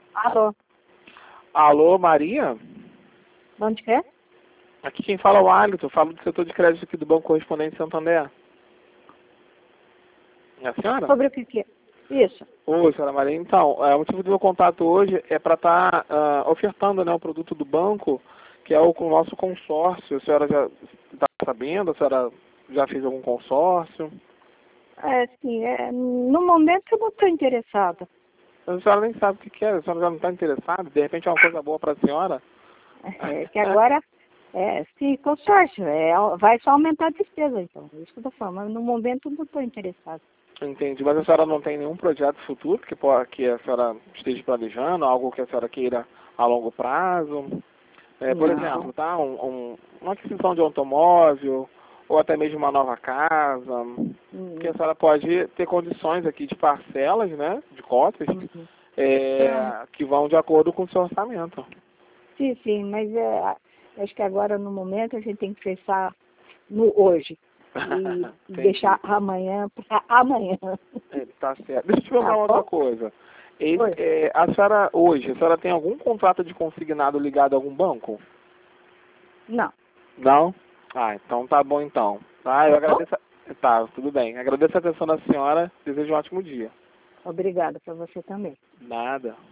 Alô, Alô, Maria? de onde que é? Aqui quem fala é o Alisson, eu falo do setor de crédito aqui do Banco Correspondente Santander. É a senhora? Sobre o que é? Isso. Oi, senhora Maria. Então, o motivo do meu contato hoje é para estar ofertando, né, o produto do banco, que é com o nosso consórcio. A senhora já está sabendo? A senhora já fez algum consórcio? Assim, no momento eu não estou interessada. A senhora nem sabe o que é, a senhora já não está interessada? De repente é uma coisa boa para a senhora? Que agora, se consórcio, vai só aumentar a despesa, então. Isso que eu estou falando, mas no momento eu não estou interessada. Entendi, mas a senhora não tem nenhum projeto futuro que a senhora esteja planejando, algo que a senhora queira a longo prazo? Por Não. exemplo, tá? Uma aquisição de automóvel, ou até mesmo uma nova casa, que a senhora pode ter condições aqui de parcelas, né? De cotas, Uhum. que vão de acordo com o seu orçamento. Sim, mas acho que agora, no momento, a gente tem que pensar no hoje. E Entendi. deixar amanhã para amanhã. Tá certo. Deixa eu te perguntar Tá uma outra bom? coisa. Oi. A senhora tem algum contrato de consignado ligado a algum banco? Não. Não? Ah, então tá bom então. Tá, eu Tá bom? agradeço. Tá, tudo bem. Agradeço a atenção da senhora. Desejo um ótimo dia. Obrigada para você também. Nada.